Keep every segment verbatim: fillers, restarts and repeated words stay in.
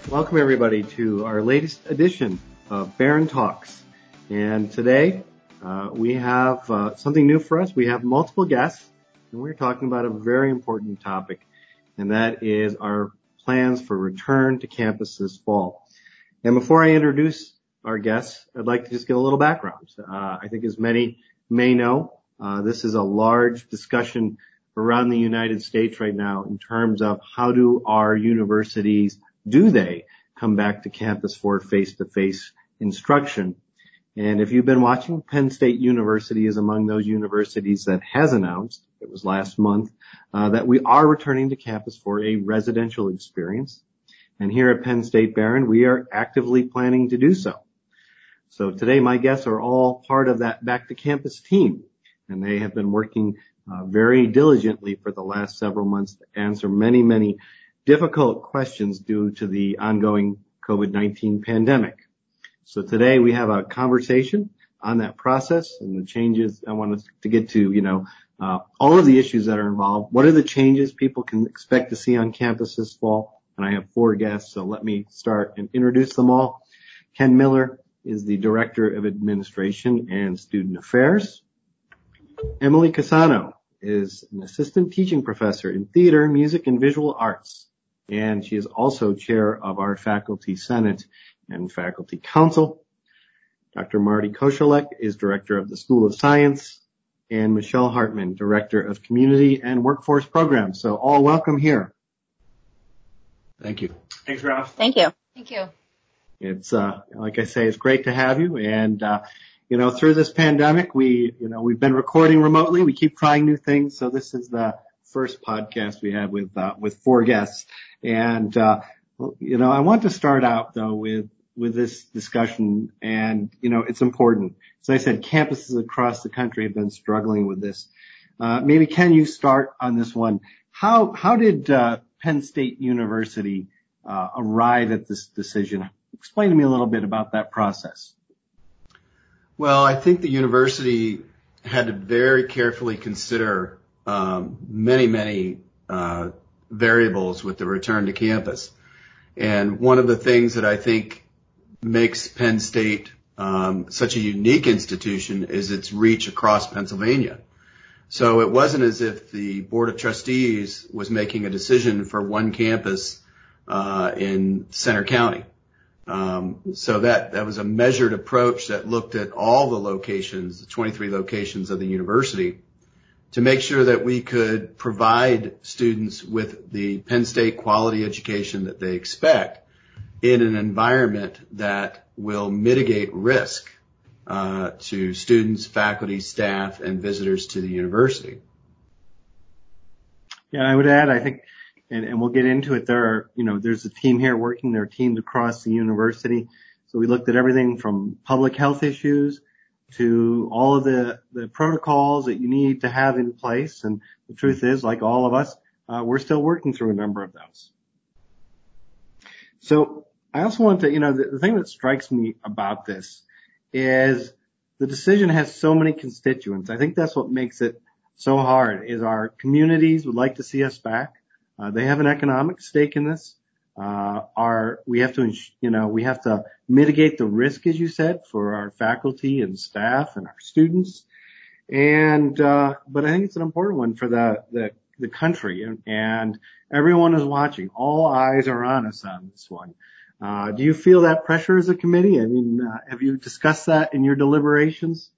Welcome everybody to our latest edition of Barron Talks. And today uh, we have uh, something new for us. We have multiple guests, and we're talking about a very important topic, and that is our plans for return to campus this fall. And before I introduce our guests, I'd like to just give a little background. Uh, I think as many may know, uh, this is a large discussion around the United States right now in terms of how do our universities, do they come back to campus for face-to-face instruction? And if you've been watching, Penn State University is among those universities that has announced, it was last month, uh, that we are returning to campus for a residential experience. And here at Penn State Barron, we are actively planning to do so. So today my guests are all part of that back to campus team, and they have been working uh, very diligently for the last several months to answer many, many difficult questions due to the ongoing COVID nineteen pandemic. So today we have a conversation on that process and the changes. I want us to get to, you know, uh, all of the issues that are involved. What are the changes people can expect to see on campus this fall? And I have four guests, so let me start and introduce them all. Ken Miller is the Director of Administration and Student Affairs. Emily Cassano is an Assistant Teaching Professor in Theater, Music, and Visual Arts, and she is also Chair of our Faculty Senate and Faculty Council. Doctor Marty Koshelek is Director of the School of Science, and Michelle Hartman, Director of Community and Workforce Programs. So all welcome here. Thank you. Thanks, Ralph. Thank you. Thank you. It's, uh, like I say, it's great to have you. And, uh, you know, through this pandemic, we, you know, we've been recording remotely. We keep trying new things. So this is the first podcast we had with, uh, with four guests. And, uh, you know, I want to start out though with, with this discussion. And, you know, it's important. As I said, campuses across the country have been struggling with this. Uh, maybe can you start on this one? How, how did, uh, Penn State University, uh, arrive at this decision? Explain to me a little bit about that process. Well, I think the university had to very carefully consider um, many, many uh, variables with the return to campus. And one of the things that I think makes Penn State um, such a unique institution is its reach across Pennsylvania. So it wasn't as if the Board of Trustees was making a decision for one campus uh, in Center County. Um, so that, that was a measured approach that looked at all the locations, the twenty-three locations of the university, to make sure that we could provide students with the Penn State quality education that they expect in an environment that will mitigate risk, uh, to students, faculty, staff, and visitors to the university. Yeah, I would add, I think, And, and we'll get into it. There are, you know, there's a team here working. There are teams across the university. So we looked at everything from public health issues to all of the, the protocols that you need to have in place. And the truth is, like all of us, uh, we're still working through a number of those. So I also want to, you know, the, the thing that strikes me about this is the decision has so many constituents. I think that's what makes it so hard, is our communities would like to see us back. Uh, they have an economic stake in this. Uh, our, we have to, you know, we have to mitigate the risk, as you said, for our faculty and staff and our students. And, uh, but I think it's an important one for the, the, the country, and, and everyone is watching. All eyes are on us on this one. Uh, do you feel that pressure as a committee? I mean, uh, have you discussed that in your deliberations?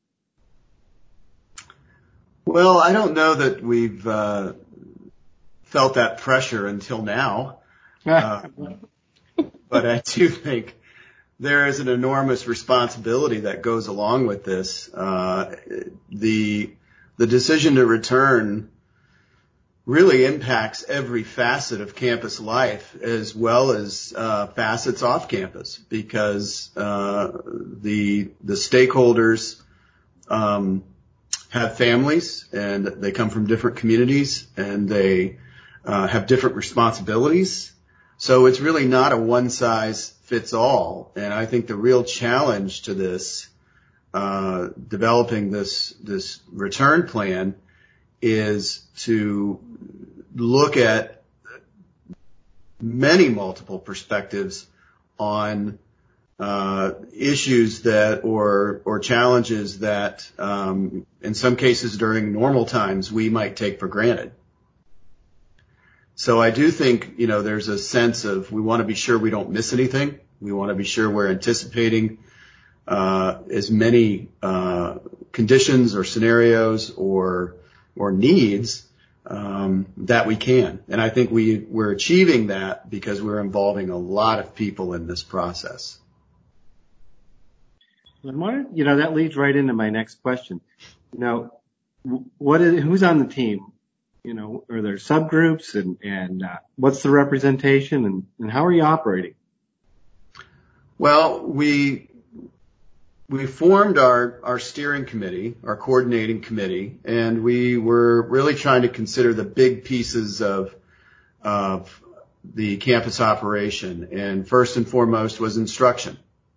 Well, I don't know that we've, uh, felt that pressure until now. Uh, but I do think there is an enormous responsibility that goes along with this. Uh, the, the decision to return really impacts every facet of campus life as well as, uh, facets off campus, because, uh, the, the stakeholders, um, have families and they come from different communities and they, Uh, have different responsibilities. So it's really not a one size fits all. And I think the real challenge to this, uh, developing this, this return plan is to look at many multiple perspectives on uh, issues that or or challenges that um, in some cases during normal times we might take for granted. So I do think, you know, there's a sense of we want to be sure we don't miss anything. We want to be sure we're anticipating uh, as many uh, conditions or scenarios or or needs um, that we can. And I think we we're achieving that because we're involving a lot of people in this process. You know, that leads right into my next question. You know, what is who's on the team? You know, are there subgroups and and uh, what's the representation and, and how are you operating? Well, we we formed our our steering committee, our coordinating committee, and we were really trying to consider the big pieces of of the campus operation. And first and foremost was instruction.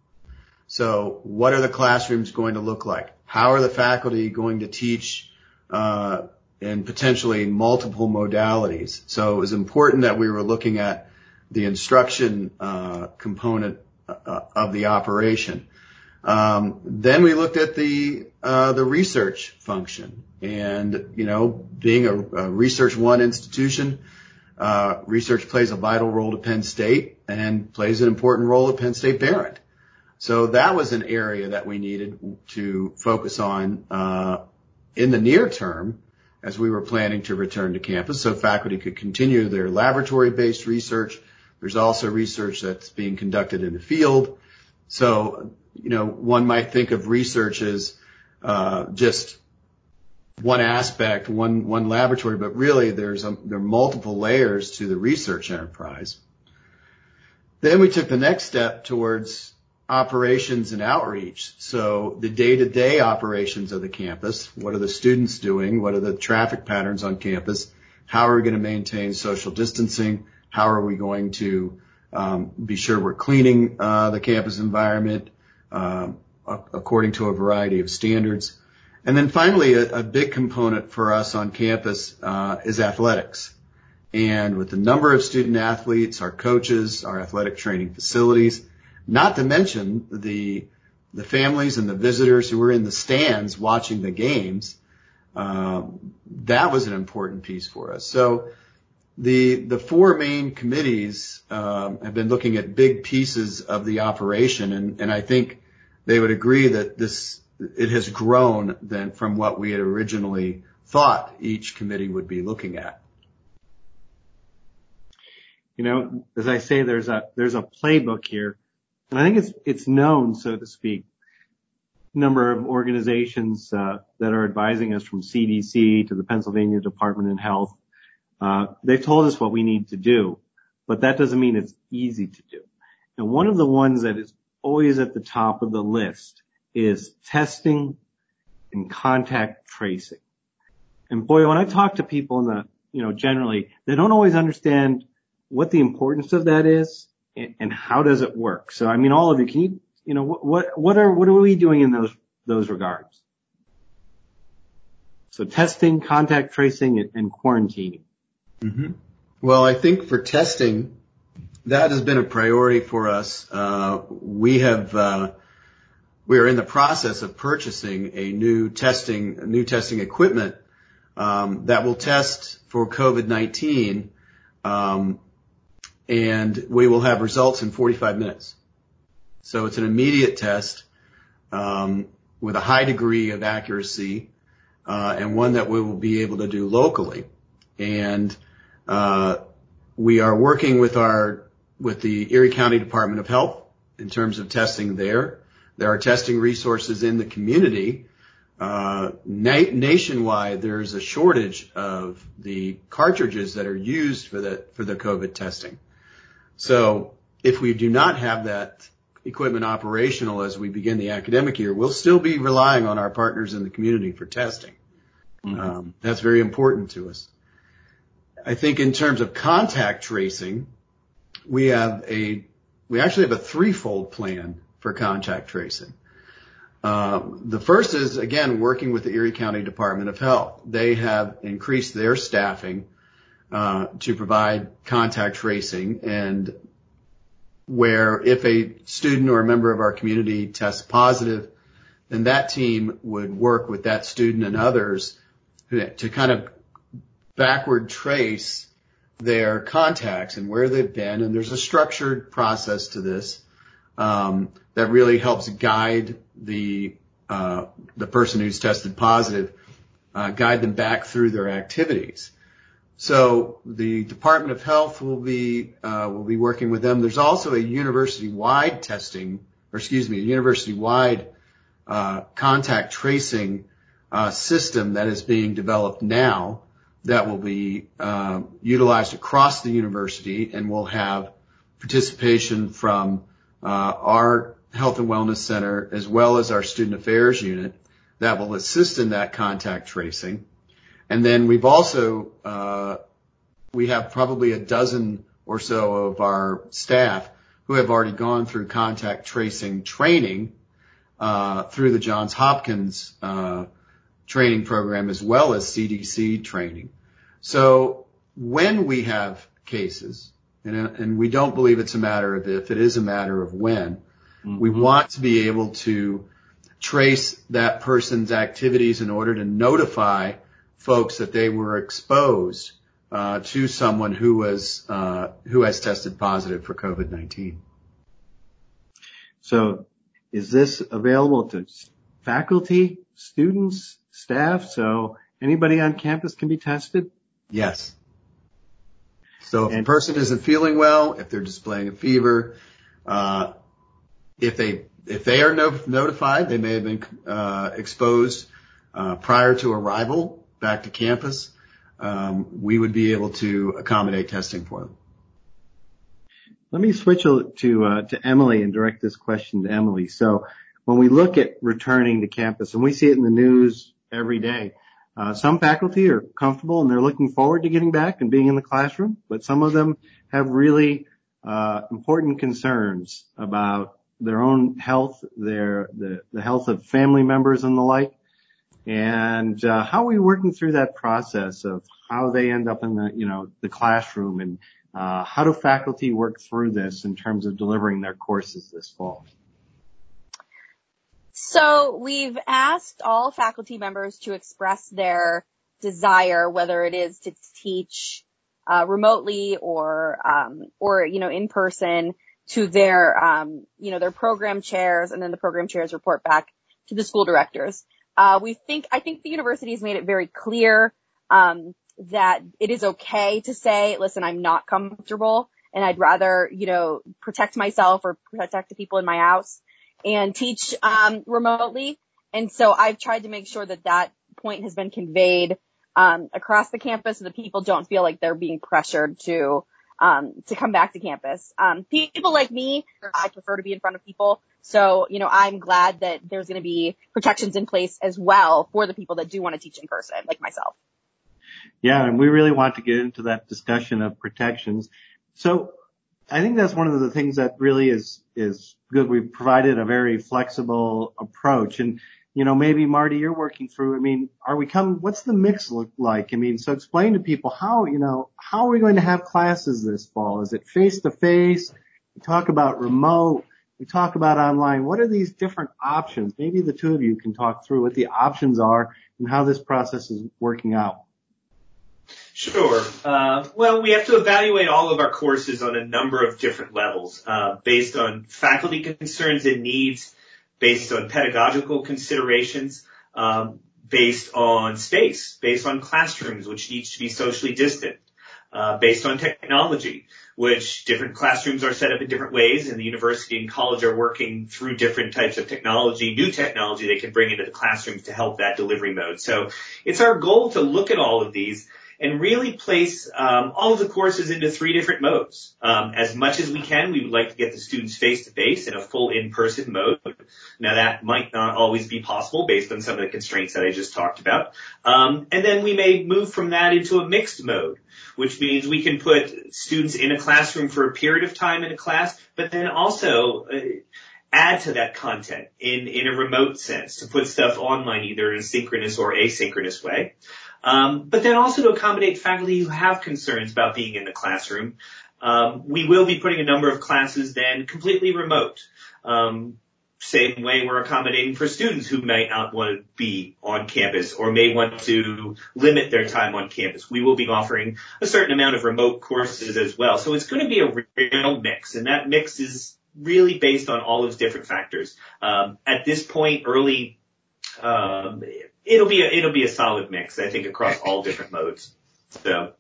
So what are the classrooms going to look like? How are the faculty going to teach uh in potentially multiple modalities? So it was important that we were looking at the instruction uh component uh, of the operation. Um then we looked at the uh the research function. And, you know, being a, a Research One institution, uh research plays a vital role to Penn State and plays an important role at Penn State Behrend. So that was an area that we needed to focus on uh in the near term as we were planning to return to campus so faculty could continue their laboratory-based research. There's also research that's being conducted in the field. So, you know, one might think of research as uh just one aspect, one one laboratory, but really there's a, there are multiple layers to the research enterprise. Then we took the next step towards operations and outreach. So the day-to-day operations of the campus, what are the students doing? What are the traffic patterns on campus? How are we going to maintain social distancing? How are we going to um, be sure we're cleaning uh, the campus environment um, according to a variety of standards? And then finally, a, a big component for us on campus uh, is athletics. And with the number of student athletes, our coaches, our athletic training facilities, not to mention the the families and the visitors who were in the stands watching the games, um, that was an important piece for us. So the the four main committees um, have been looking at big pieces of the operation, and, and I think they would agree that this it has grown than from what we had originally thought each committee would be looking at. You know, as I say, there's a there's a playbook here. And I think it's it's known, so to speak, number of organizations uh, that are advising us from C D C to the Pennsylvania Department of Health. Uh, they've told us what we need to do, but that doesn't mean it's easy to do. And one of the ones that is always at the top of the list is testing and contact tracing. And boy, when I talk to people in the, you know, generally, they don't always understand what the importance of that is. And how does it work? So, I mean, all of you, can you, you know, what, what are, what are we doing in those, those regards? So testing, contact tracing, and, and quarantining. Mm-hmm. Well, I think for testing, that has been a priority for us. Uh, we have, uh, we are in the process of purchasing a new testing, new testing equipment, um, that will test for COVID nineteen, um, and we will have results in forty-five minutes. So it's an immediate test um, with a high degree of accuracy uh, and one that we will be able to do locally. And uh, we are working with our with the Erie County Department of Health in terms of testing there. There are testing resources in the community. Uh, na- nationwide, there's a shortage of the cartridges that are used for the for the COVID testing. So if we do not have that equipment operational as we begin the academic year, we'll still be relying on our partners in the community for testing. Mm-hmm. Um, that's very important to us. I think in terms of contact tracing, we have a, we actually have a threefold plan for contact tracing. Um, the first is, again, working with the Erie County Department of Health. They have increased their staffing uh, to provide contact tracing, and where if a student or a member of our community tests positive, then that team would work with that student and others to kind of backward trace their contacts and where they've been. And there's a structured process to this um, that really helps guide the uh, the person who's tested positive, uh, guide them back through their activities. So the Department of Health will be uh, will be working with them. There's also a university-wide testing, or excuse me, a university-wide uh, contact tracing uh, system that is being developed now that will be uh, utilized across the university, and will have participation from uh, our Health and Wellness Center as well as our Student Affairs Unit that will assist in that contact tracing. And then we've also, uh, we have probably a dozen or so of our staff who have already gone through contact tracing training, uh, through the Johns Hopkins, uh, training program as well as C D C training. So when we have cases, and, and we don't believe it's a matter of if, it is a matter of when, mm-hmm. we want to be able to trace that person's activities in order to notify folks that they were exposed uh, to someone who was uh, who has tested positive for COVID nineteen. So is this available to faculty, students, staff? So anybody on campus can be tested? Yes. So if and, a person isn't feeling well, if they're displaying a fever, uh, if they if they are no, notified, they may have been uh, exposed uh, prior to arrival back to campus, um, we would be able to accommodate testing for them. Let me switch to uh, to Emily and direct this question to Emily. So when we look at returning to campus, and we see it in the news every day, uh, some faculty are comfortable and they're looking forward to getting back and being in the classroom, but some of them have really uh, important concerns about their own health, their the, the health of family members and the like. And uh, how are we working through that process of how they end up in the, you know, the classroom, and uh, how do faculty work through this in terms of delivering their courses this fall? So we've asked all faculty members to express their desire, whether it is to teach uh, remotely or um, or you know in person, to their um, you know their program chairs, and then the program chairs report back to the school directors. Uh, we think, I think the university has made it very clear, um, that it is okay to say, listen, I'm not comfortable and I'd rather, you know, protect myself or protect the people in my house and teach, um, remotely. And so I've tried to make sure that that point has been conveyed, um, across the campus so that people don't feel like they're being pressured to, um, to come back to campus. Um, people like me, I prefer to be in front of people. So, you know, I'm glad that there's going to be protections in place as well for the people that do want to teach in person, like myself. Yeah, and we really want to get into that discussion of protections. So I think that's one of the things that really is, is good. We've provided a very flexible approach. And, you know, maybe Marty, you're working through, I mean, are we come, what's the mix look like? I mean, so explain to people how, you know, how are we going to have classes this fall? Is it face to face? We talk about remote. We talk about online. What are these different options? Maybe the two of you can talk through what the options are and how this process is working out. Sure. Uh, well, we have to evaluate all of our courses on a number of different levels, uh, based on faculty concerns and needs, based on pedagogical considerations, um, based on space, based on classrooms, which needs to be socially distant, uh, based on technology, which different classrooms are set up in different ways, and the university and college are working through different types of technology, new technology they can bring into the classrooms to help that delivery mode. So it's our goal to look at all of these and really place um, all of the courses into three different modes. Um, as much as we can, we would like to get the students face-to-face in a full in-person mode. Now, that might not always be possible based on some of the constraints that I just talked about. Um, and then we may move from that into a mixed mode, which means we can put students in a classroom for a period of time in a class, but then also uh, add to that content in, in a remote sense to put stuff online either in a synchronous or asynchronous way. Um, but then also to accommodate faculty who have concerns about being in the classroom, Um, we will be putting a number of classes then completely remote. Um, same way we're accommodating for students who might not want to be on campus or may want to limit their time on campus. We will be offering a certain amount of remote courses as well. So it's going to be a real mix, and that mix is really based on all those different factors. Um, at this point, early, um, it'll be a, it'll be a solid mix, I think, across all different modes. So.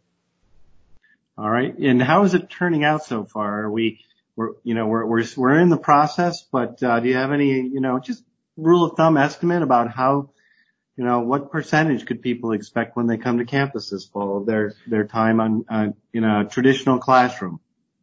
All right. And how is it turning out so far? Are we, we're, you know, we're, we're, we're in the process, but, uh, do you have any, you know, just rule of thumb estimate about how, you know, what percentage could people expect when they come to campus this fall of their, their time on, uh, in a traditional classroom?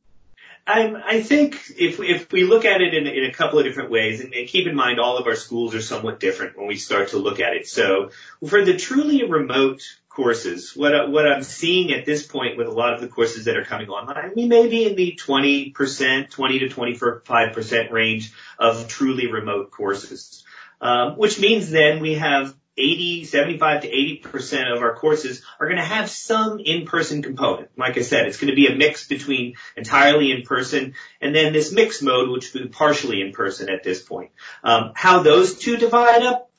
I, I think if we, if we look at it in, in a couple of different ways, and, and keep in mind all of our schools are somewhat different when we start to look at it. So for the truly remote courses, what, what I'm seeing at this point with a lot of the courses that are coming online, we may be in the twenty percent, twenty to twenty-five percent range of truly remote courses, um, which means then we have eighty, seventy-five to eighty percent of our courses are going to have some in-person component. Like I said, it's going to be a mix between entirely in-person and then this mixed mode, which will be partially in-person at this point. Um, how those two divide up,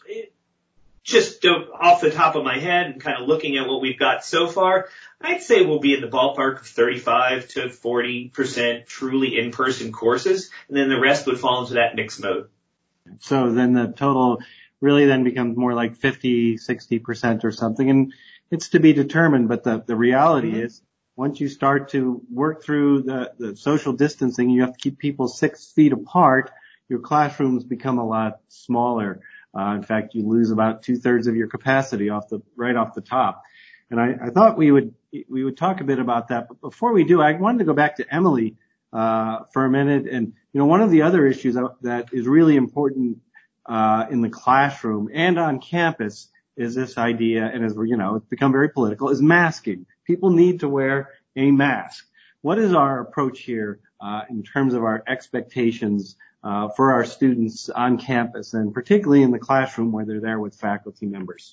just off the top of my head and kind of looking at what we've got so far, I'd say we'll be in the ballpark of thirty-five to forty percent truly in-person courses, and then the rest would fall into that mixed mode. So then the total really then becomes more like fifty, sixty percent or something. And it's to be determined. But the, the reality mm-hmm. is once you start to work through the, the social distancing, you have to keep people six feet apart. Your classrooms become a lot smaller. Uh, in fact, you lose about two thirds of your capacity off the, right off the top. And I, I thought we would, we would talk a bit about that. But before we do, I wanted to go back to Emily, uh, for a minute. And, you know, one of the other issues that is really important Uh, in the classroom and on campus is this idea, and as we're, you know, it's become very political, is masking. People need to wear a mask. What is our approach here, uh, in terms of our expectations, uh, for our students on campus and particularly in the classroom where they're there with faculty members?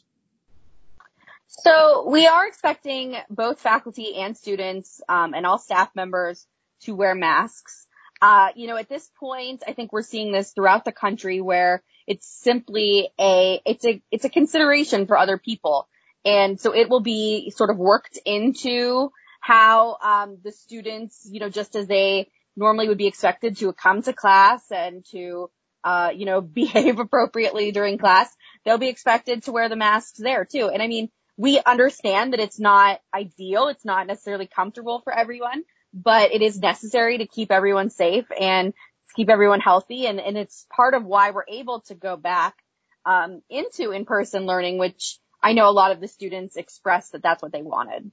So we are expecting both faculty and students, um, and all staff members to wear masks. Uh, you know, at this point, I think we're seeing this throughout the country where it's simply a, it's a, it's a consideration for other people. And so it will be sort of worked into how, um, the students, you know, just as they normally would be expected to come to class and to, uh, you know, behave appropriately during class, they'll be expected to wear the masks there too. And I mean, we understand that it's not ideal. It's not necessarily comfortable for everyone, but it is necessary to keep everyone safe and keep everyone healthy. And, and it's part of why we're able to go back, um, into in-person learning, which I know a lot of the students expressed that that's what they wanted.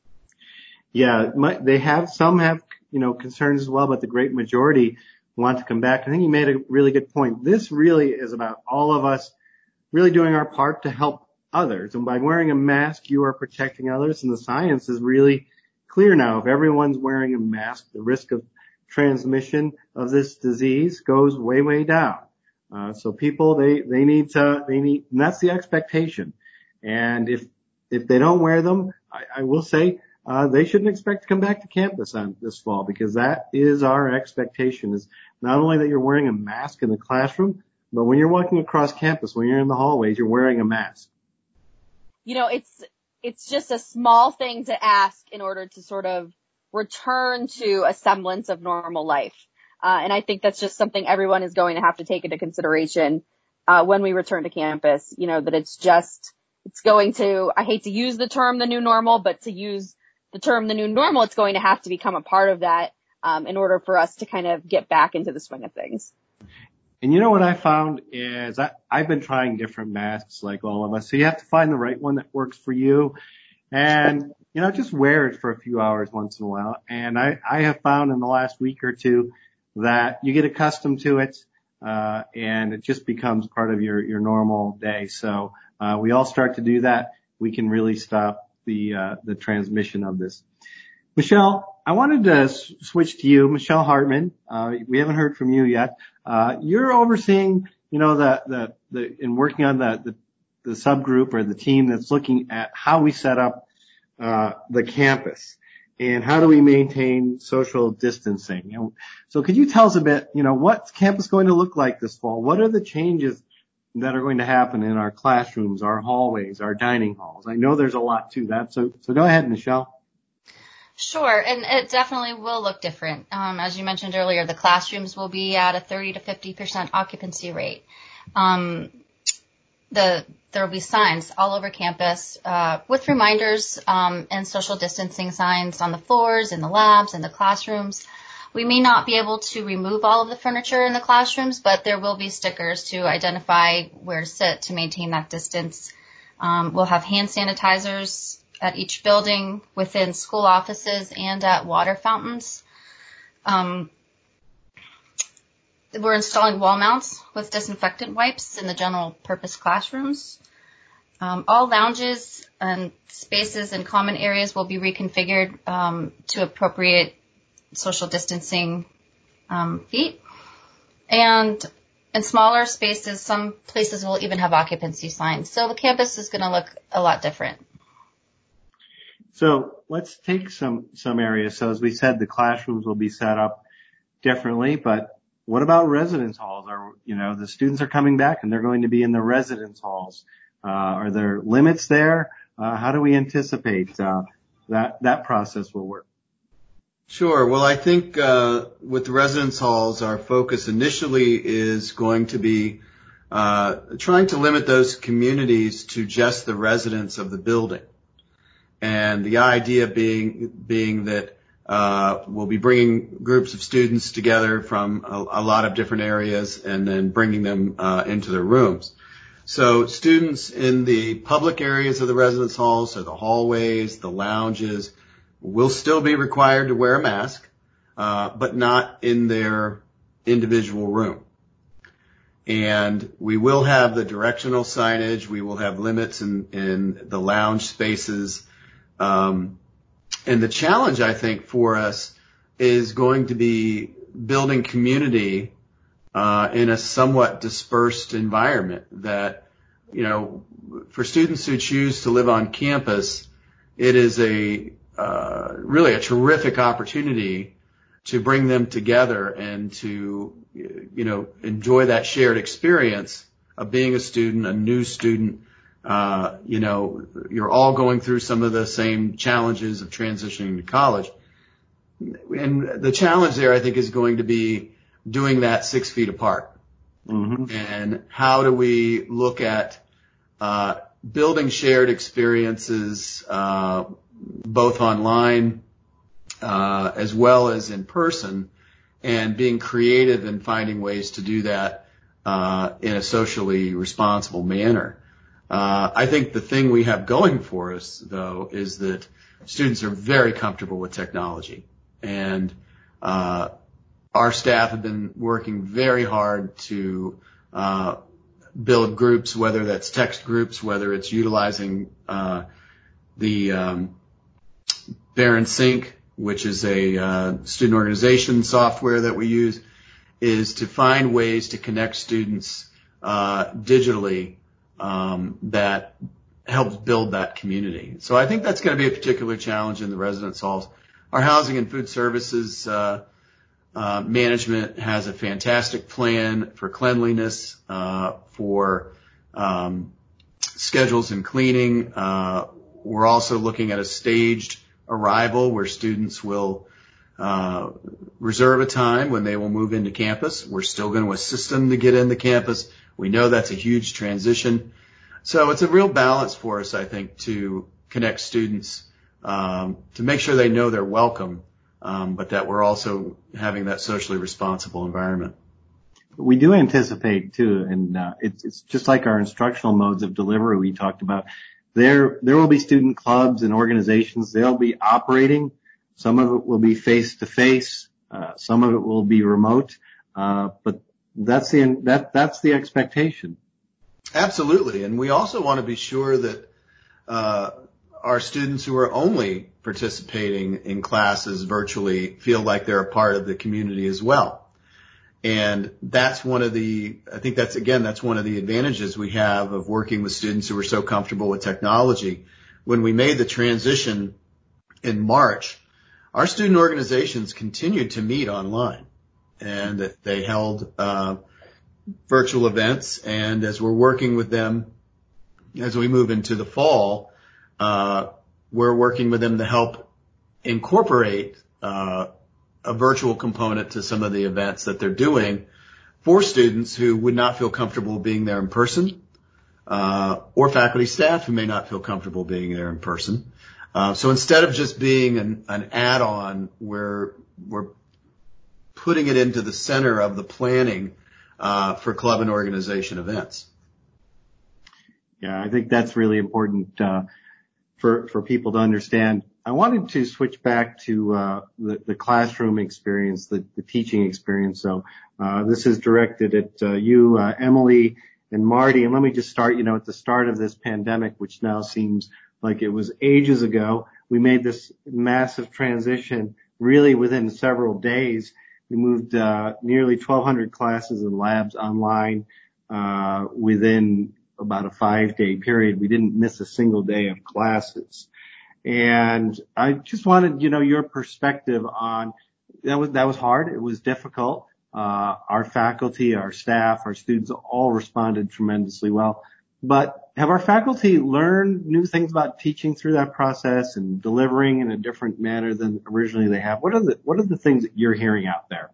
Yeah, my, they have, some have, you know, concerns as well, but the great majority want to come back. I think you made a really good point. This really is about all of us really doing our part to help others. And by wearing a mask, you are protecting others. And the science is really clear now. If everyone's wearing a mask, the risk of transmission of this disease goes way, way down. Uh, so people, they, they need to, they need, and that's the expectation. And if, if they don't wear them, I, I will say, uh, they shouldn't expect to come back to campus on this fall, because that is our expectation, is not only that you're wearing a mask in the classroom, but when you're walking across campus, when you're in the hallways, you're wearing a mask. You know, it's, it's just a small thing to ask in order to sort of return to a semblance of normal life. Uh, and I think that's just something everyone is going to have to take into consideration, uh, when we return to campus, you know, that it's just, it's going to, I hate to use the term the new normal, but to use the term the new normal, it's going to have to become a part of that, um, in order for us to kind of get back into the swing of things. And you know what I found is I, I've been trying different masks like all of us. So you have to find the right one that works for you. And, you know, just wear it for a few hours once in a while. And I, I have found in the last week or two that you get accustomed to it, uh, and it just becomes part of your, your normal day. So, uh, we all start to do that. We can really stop the, uh, the transmission of this. Michelle, I wanted to s- switch to you, Michelle Hartman. Uh, we haven't heard from you yet. Uh, you're overseeing, you know, the, the, the, in working on the, the, the subgroup or the team that's looking at how we set up, uh, the campus. and how do we maintain social distancing? And so could you tell us a bit, you know, what's campus going to look like this fall? What are the changes that are going to happen in our classrooms, our hallways, our dining halls? I know there's a lot to that. So, so go ahead, Michelle. Sure, and it definitely will look different. Um, as you mentioned earlier, the classrooms will be at a thirty to fifty percent occupancy rate. Um, the there will be signs all over campus uh, with reminders um, and social distancing signs on the floors, in the labs, in the classrooms. We may not be able to remove all of the furniture in the classrooms, but there will be stickers to identify where to sit to maintain that distance. Um, we'll have hand sanitizers at each building, within school offices, and at water fountains. Um, we're installing wall mounts with disinfectant wipes in the general purpose classrooms. Um, all lounges and spaces and common areas will be reconfigured um, to appropriate social distancing um, feet. And in smaller spaces, some places will even have occupancy signs. So the campus is going to look a lot different. So let's take some, some areas. So as we said, the classrooms will be set up differently, but what about residence halls? Are, you know, the students are coming back and they're going to be in the residence halls. Uh, are there limits there? Uh, how do we anticipate, uh, that, that process will work? Sure. Well, I think, uh, with the residence halls, our focus initially is going to be, uh, trying to limit those communities to just the residents of the building. And the idea being, being that, uh, we'll be bringing groups of students together from a, a lot of different areas and then bringing them, uh, into their rooms. So students in the public areas of the residence halls, so the hallways, the lounges, will still be required to wear a mask, uh, but not in their individual room. And we will have the directional signage. We will have limits in, in the lounge spaces. Um, and the challenge, I think, for us is going to be building community, uh, in a somewhat dispersed environment that, you know, for students who choose to live on campus, it is a, uh, really a terrific opportunity to bring them together and to, you know, enjoy that shared experience of being a student, a new student. Uh, you know, you're all going through some of the same challenges of transitioning to college. And the challenge there, I think, is going to be doing that six feet apart. Mm-hmm. And how do we look at, uh, building shared experiences, uh, both online, uh, as well as in person, and being creative and finding ways to do that, uh, in a socially responsible manner. Uh, I think the thing we have going for us, though, is that students are very comfortable with technology. And, uh, our staff have been working very hard to, uh, build groups, whether that's text groups, whether it's utilizing, uh, the, um, Barron Sync, which is a, uh, student organization software that we use, is to find ways to connect students, uh, digitally, um, that helps build that community. So I think that's going to be a particular challenge in the residence halls. Our housing and food services, uh, uh, management has a fantastic plan for cleanliness, uh, for, um, schedules and cleaning. Uh, we're also looking at a staged arrival where students will, uh, reserve a time when they will move into campus. We're still going to assist them to get into campus. We know that's a huge transition. So it's a real balance for us, I think, to connect students, um, to make sure they know they're welcome, um, but that we're also having that socially responsible environment. We do anticipate too, and uh, it's, it's just like our instructional modes of delivery we talked about. There, there will be student clubs and organizations. They'll be operating. Some of it will be face to face. Some of it will be remote. Uh, but that's the that that's the expectation. Absolutely, and we also want to be sure that uh, our students who are only participating in classes virtually feel like they're a part of the community as well. And that's one of the, I think that's, again, that's one of the advantages we have of working with students who are so comfortable with technology. When we made the transition in March, our student organizations continued to meet online, and they held uh, virtual events. And as we're working with them, as we move into the fall, uh, we're working with them to help incorporate uh, a virtual component to some of the events that they're doing for students who would not feel comfortable being there in person, uh, or faculty staff who may not feel comfortable being there in person. Uh, so instead of just being an, an add-on, we're, we're putting it into the center of the planning uh, for club and organization events. Yeah, I think that's really important uh, for for people to understand. I wanted to switch back to uh, the, the classroom experience, the, the teaching experience. So uh, this is directed at uh, you, uh, Emily and Marty. And let me just start, you know, at the start of this pandemic, which now seems like it was ages ago, we made this massive transition really within several days. We moved uh, nearly twelve hundred classes and labs online uh, within about a five-day period. We didn't miss a single day of classes. And I just wanted, you know, your perspective on that. Was that was hard. It was difficult. Uh, our faculty, our staff, our students all responded tremendously well. But have our faculty learned new things about teaching through that process and delivering in a different manner than originally they have? What are the what are the things that you're hearing out there?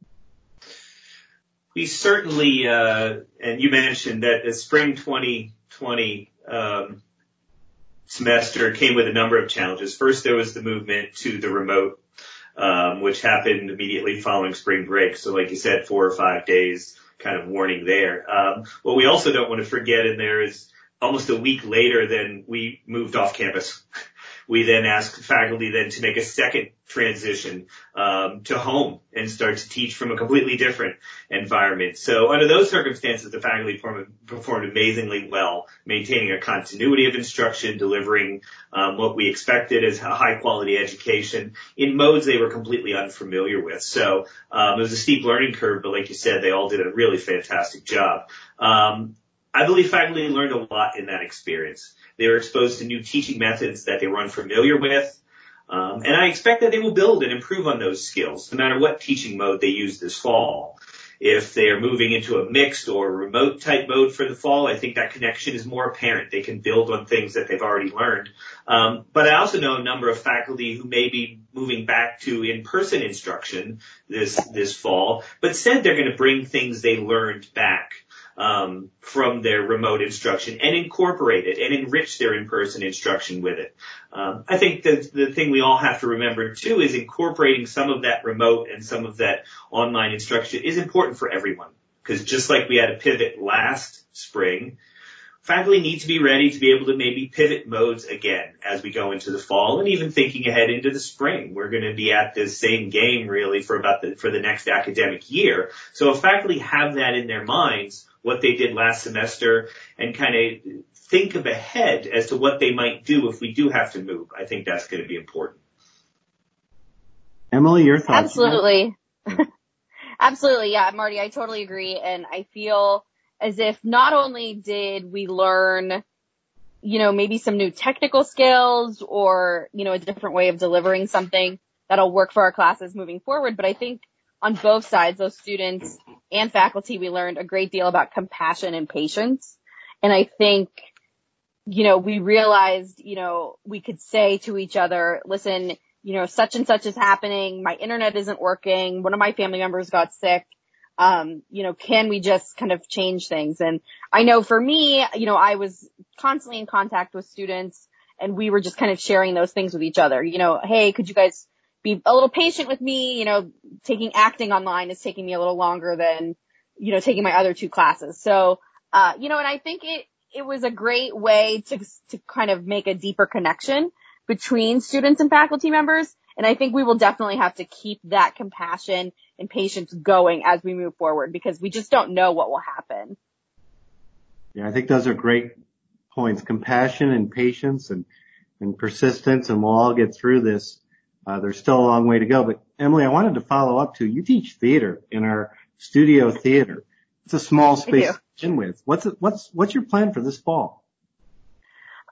We certainly, uh, and you mentioned that the spring twenty twenty um, semester came with a number of challenges. First, there was the movement to the remote, um, which happened immediately following spring break. So like you said, four or five days kind of warning there. Um, what we also don't want to forget in there is almost a week later then we moved off campus. We then asked faculty then to make a second transition um, to home and start to teach from a completely different environment. So under those circumstances, the faculty performed, performed amazingly well, maintaining a continuity of instruction, delivering um, what we expected as a high-quality education in modes they were completely unfamiliar with. So um, it was a steep learning curve, but like you said, they all did a really fantastic job. Um, I believe faculty learned a lot in that experience. They were exposed to new teaching methods that they were unfamiliar with. Um, and I expect that they will build and improve on those skills, no matter what teaching mode they use this fall. If they are moving into a mixed or remote type mode for the fall, I think that connection is more apparent. They can build on things that they've already learned. Um, but I also know a number of faculty who may be moving back to in-person instruction this, this fall, but said they're going to bring things they learned back Um, from their remote instruction and incorporate it and enrich their in-person instruction with it. Um, I think that the thing we all have to remember too is incorporating some of that remote and some of that online instruction is important for everyone, because just like we had a pivot last spring, faculty need to be ready to be able to maybe pivot modes again as we go into the fall and even thinking ahead into the spring. We're going to be at this same game really for about the, for the next academic year. So if faculty have that in their minds, what they did last semester, and kind of think of ahead as to what they might do if we do have to move, I think that's going to be important. Emily, your thoughts? Absolutely. Absolutely. Yeah, Marty, I totally agree. And I feel as if not only did we learn, you know, maybe some new technical skills or, you know, a different way of delivering something that'll work for our classes moving forward, but I think on both sides, those students and faculty, we learned a great deal about compassion and patience. And I think, you know, we realized, you know, we could say to each other, listen, you know, such and such is happening. My internet isn't working. One of my family members got sick. Um, you know, can we just kind of change things? And I know for me, you know, I was constantly in contact with students and we were just kind of sharing those things with each other. You know, hey, could you guys be a little patient with me? You know, taking acting online is taking me a little longer than, you know, taking my other two classes. So, uh, you know, and I think it, it was a great way to, to kind of make a deeper connection between students and faculty members. And I think we will definitely have to keep that compassion and patience going as we move forward, because we just don't know what will happen. Yeah, I think those are great points. Compassion and patience and, and persistence, and we'll all get through this. Uh, there's still a long way to go. But Emily, I wanted to follow up too. You teach theater in our studio theater. It's a small space to begin with. What's, what's, what's your plan for this fall?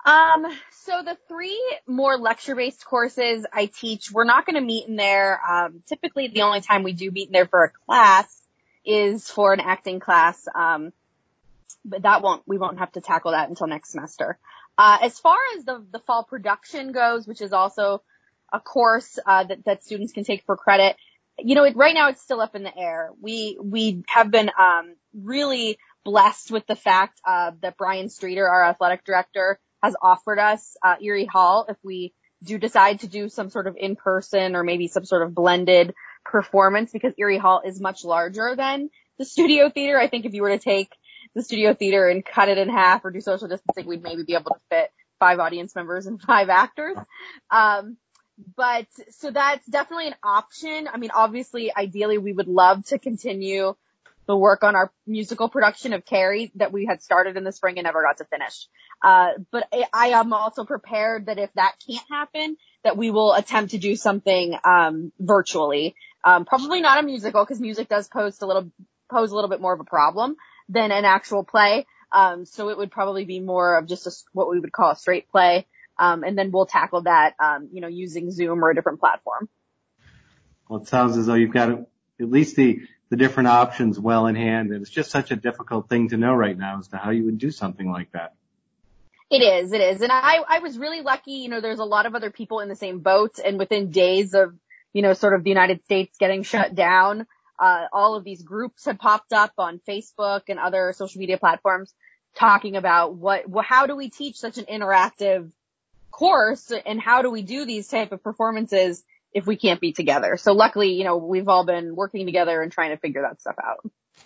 Um, so the three more lecture-based courses I teach, we're not going to meet in there. Um, typically the only time we do meet in there for a class is for an acting class. Um, but that won't, we won't have to tackle that until next semester. Uh, as far as the, the fall production goes, which is also a course, uh, that, that students can take for credit, you know, it, right now it's still up in the air. We, we have been, um, really blessed with the fact, uh, that Brian Streeter, our athletic director, has offered us, uh, Erie Hall if we do decide to do some sort of in-person or maybe some sort of blended performance, because Erie Hall is much larger than the studio theater. I think if you were to take the studio theater and cut it in half or do social distancing, we'd maybe be able to fit five audience members and five actors. Um, but so that's definitely an option. I mean, obviously, ideally, we would love to continue the work on our musical production of Carrie that we had started in the spring and never got to finish. Uh, but I am also prepared that if that can't happen, that we will attempt to do something, um, virtually. Um, probably not a musical, because music does pose a little, pose a little bit more of a problem than an actual play. Um, so it would probably be more of just a, what we would call a straight play. Um, and then we'll tackle that, um, you know, using Zoom or a different platform. Well, it sounds as though you've got at least the, the different options well in hand. And it's just such a difficult thing to know right now as to how you would do something like that. It is, it is. And I, I was really lucky, you know, there's a lot of other people in the same boat, and within days of, you know, sort of the United States getting shut down, uh, all of these groups had popped up on Facebook and other social media platforms talking about what, how do we teach such an interactive course, and how do we do these type of performances if we can't be together? So luckily, you know, we've all been working together and trying to figure that stuff out.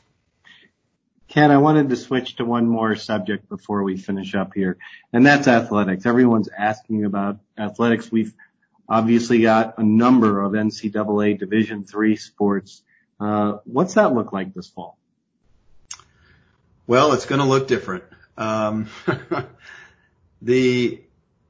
Ken, I wanted to switch to one more subject before we finish up here, and that's athletics. Everyone's asking about athletics. We've obviously got a number of N C double A Division three sports. Uh, what's that look like this fall? Well, it's going to look different. Um, the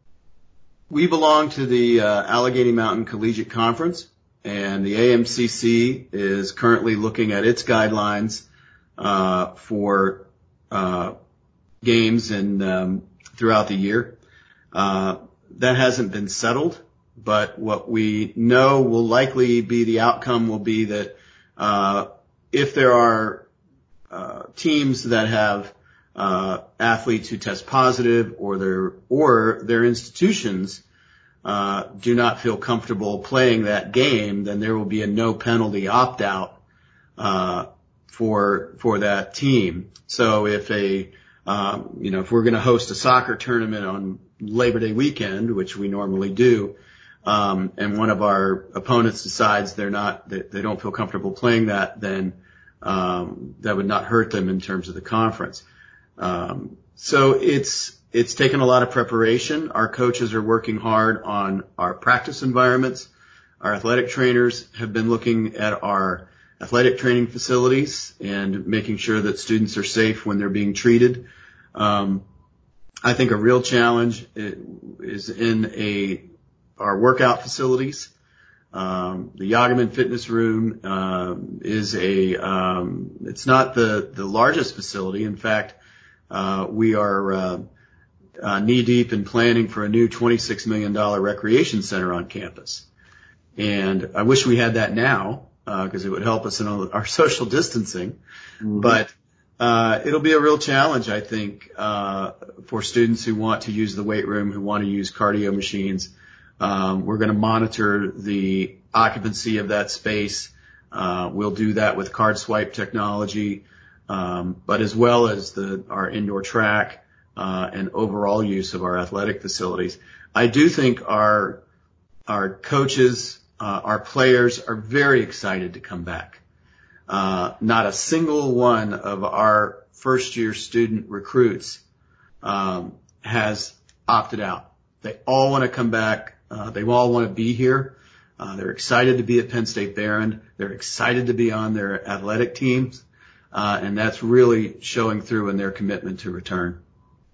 we belong to the uh, Allegheny Mountain Collegiate Conference, and the A M C C is currently looking at its guidelines uh, for uh, games and um, throughout the year. Uh, that hasn't been settled, but what we know will likely be the outcome will be that uh, if there are uh, teams that have uh, athletes who test positive, or their or their institutions uh, do not feel comfortable playing that game, then there will be a no penalty opt out uh, for for that team. So if a um, you know if we're going to host a soccer tournament on Labor Day weekend, which we normally do, um, and one of our opponents decides they're not they, they don't feel comfortable playing that, then um, that would not hurt them in terms of the conference. Um, so it's it's taken a lot of preparation. Our coaches are working hard on our practice environments. Our athletic trainers have been looking at our athletic training facilities and making sure that students are safe when they're being treated. Um, I think a real challenge is in a our workout facilities. Um, the Yagaman Fitness Room uh, is a um, it's not the the largest facility. In fact, uh, we are uh, uh, knee deep in planning for a new twenty-six million dollars recreation center on campus, and I wish we had that now because uh, it would help us in our social distancing. Mm-hmm. But uh, it'll be a real challenge, I think, uh, for students who want to use the weight room, who want to use cardio machines. Um, we're going to monitor the occupancy of that space. Uh, we'll do that with card swipe technology, um, but as well as the, our indoor track, uh, and overall use of our athletic facilities. I do think our, our coaches, uh, our players are very excited to come back. Uh, not a single one of our first year student recruits, um, has opted out. They all want to come back. Uh, they all want to be here. Uh, they're excited to be at Penn State Behrend. They're excited to be on their athletic teams. Uh, and that's really showing through in their commitment to return.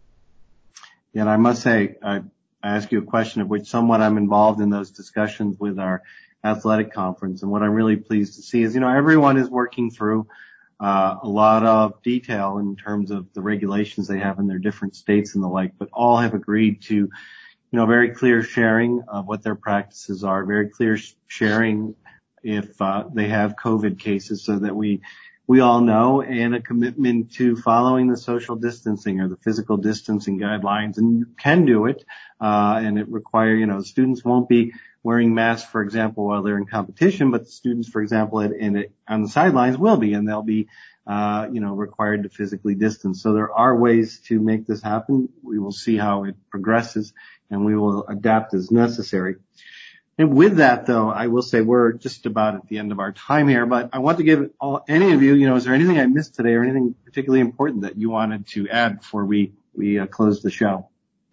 Yeah, and I must say, I, I ask you a question of which somewhat I'm involved in those discussions with our athletic conference. And what I'm really pleased to see is, you know, everyone is working through uh, a lot of detail in terms of the regulations they have in their different states and the like, but all have agreed to, you know, very clear sharing of what their practices are, very clear sharing if uh, they have COVID cases so that we we all know, and a commitment to following the social distancing or the physical distancing guidelines. And you can do it, uh, and it require, you know, students won't be wearing masks, for example, while they're in competition, but the students, for example, in, in it, on the sidelines will be, and they'll be, uh, you know, required to physically distance. So there are ways to make this happen. We will see how it progresses, and we will adapt as necessary. And with that, though, I will say we're just about at the end of our time here, but I want to give all, any of you, you know, is there anything I missed today or anything particularly important that you wanted to add before we, we uh, close the show?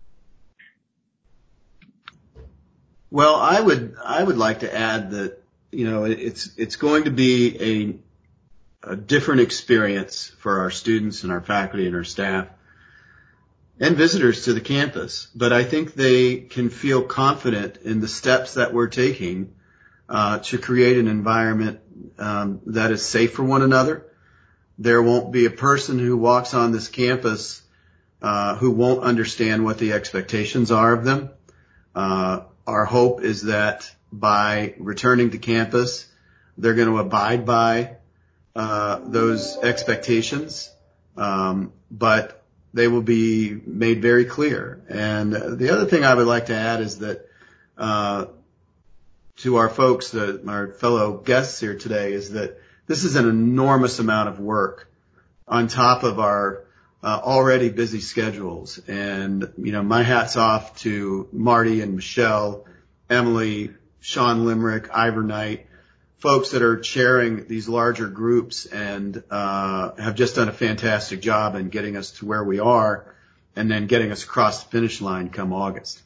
Well, I would, I would like to add that, you know, it's, it's going to be a, a different experience for our students and our faculty and our staff and visitors to the campus. But I think they can feel confident in the steps that we're taking, uh, to create an environment, um, that is safe for one another. There won't be a person who walks on this campus, uh, who won't understand what the expectations are of them. Uh, Our hope is that by returning to campus, they're going to abide by uh, those expectations, um, but they will be made very clear. And the other thing I would like to add is that uh, to our folks, the, our fellow guests here today, is that this is an enormous amount of work on top of our uh, already busy schedules. And, you know, my hat's off to Marty and Michelle, Emily, Sean Limerick, Ivor Knight, folks that are chairing these larger groups and uh have just done a fantastic job in getting us to where we are and then getting us across the finish line come August.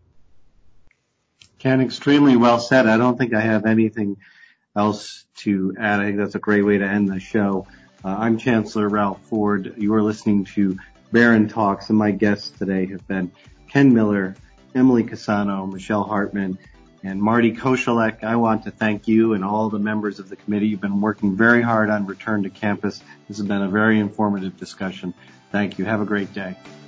Ken, extremely well said. I don't think I have anything else to add. I think that's a great way to end the show. Uh, I'm Chancellor Ralph Ford. You are listening to Barron Talks, and my guests today have been Ken Miller, Emily Cassano, Michelle Hartman, and Marty Kochalek. I want to thank you and all the members of the committee. You've been working very hard on return to campus. This has been a very informative discussion. Thank you. Have a great day.